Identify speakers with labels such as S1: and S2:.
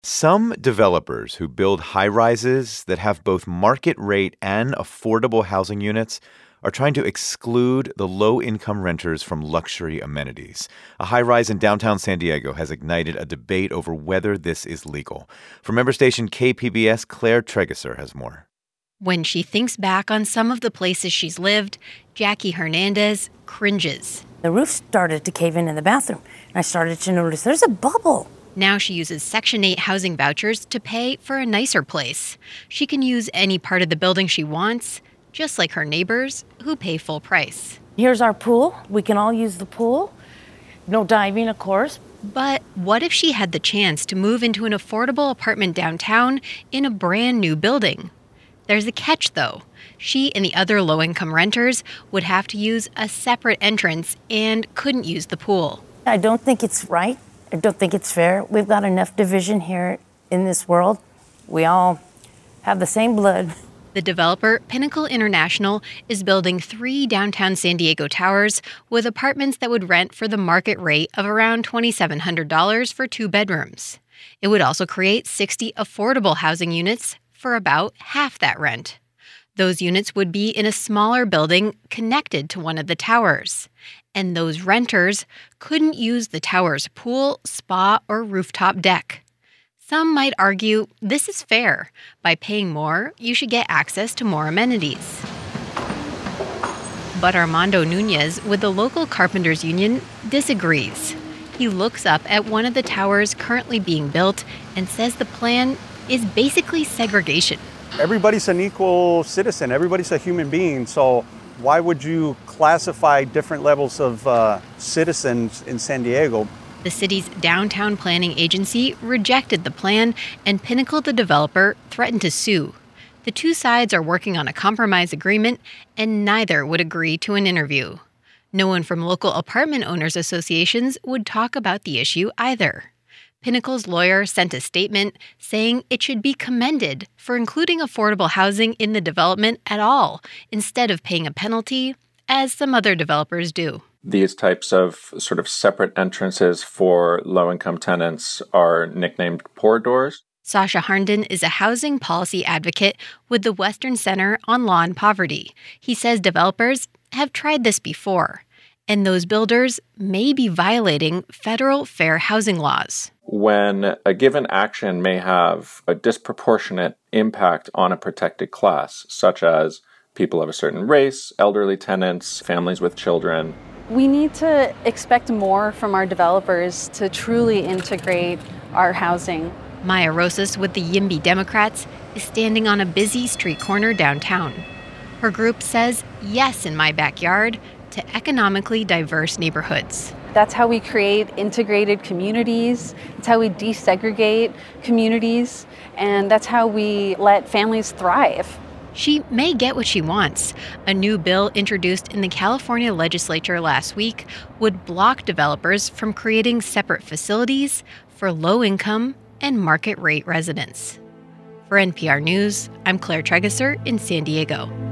S1: Some developers who build high rises that have both market rate and affordable housing units are trying to exclude the low income renters from luxury amenities. A high rise in downtown San Diego has ignited a debate over whether this is legal. From member station KPBS, Claire Trageser has more.
S2: When she thinks back on some of the places she's lived, Jackie Hernandez cringes.
S3: The roof started to cave in the bathroom, and I started to notice there's a bubble.
S2: Now she uses Section 8 housing vouchers to pay for a nicer place. She can use any part of the building she wants, just like her neighbors who pay full price.
S3: Here's our pool. We can all use the pool. No diving, of course.
S2: But what if she had the chance to move into an affordable apartment downtown in a brand new building? There's a catch, though. She and the other low-income renters would have to use a separate entrance and couldn't use the pool.
S3: I don't think it's right. I don't think it's fair. We've got enough division here in this world. We all have the same blood.
S2: The developer, Pinnacle International, is building 3 downtown San Diego towers with apartments that would rent for the market rate of around $2,700 for 2 bedrooms. It would also create 60 affordable housing units for about half that rent. Those units would be in a smaller building connected to one of the towers. And those renters couldn't use the tower's pool, spa, or rooftop deck. Some might argue this is fair. By paying more, you should get access to more amenities. But Armando Nunez with the local carpenters union disagrees. He looks up at one of the towers currently being built and says the plan is basically segregation.
S4: Everybody's an equal citizen. Everybody's a human being. So why would you classify different levels of citizens in San Diego?
S2: The city's downtown planning agency rejected the plan, and Pinnacle, the developer, threatened to sue. The 2 sides are working on a compromise agreement, and neither would agree to an interview. No one from local apartment owners associations would talk about the issue either. Pinnacle's lawyer sent a statement saying it should be commended for including affordable housing in the development at all, instead of paying a penalty, as some other developers do.
S5: These types of sort of separate entrances for low-income tenants are nicknamed poor doors.
S2: Sasha Harnden is a housing policy advocate with the Western Center on Law and Poverty. He says developers have tried this before, and those builders may be violating federal fair housing laws.
S5: When a given action may have a disproportionate impact on a protected class, such as people of a certain race, elderly tenants, families with children.
S6: We need to expect more from our developers to truly integrate our housing.
S2: Maya Rosas with the YIMBY Democrats is standing on a busy street corner downtown. Her group says yes in my backyard to economically diverse neighborhoods.
S6: That's how we create integrated communities. It's how we desegregate communities. And that's how we let families thrive.
S2: She may get what she wants. A new bill introduced in the California legislature last week would block developers from creating separate facilities for low-income and market-rate residents. For NPR News, I'm Claire Trageser in San Diego.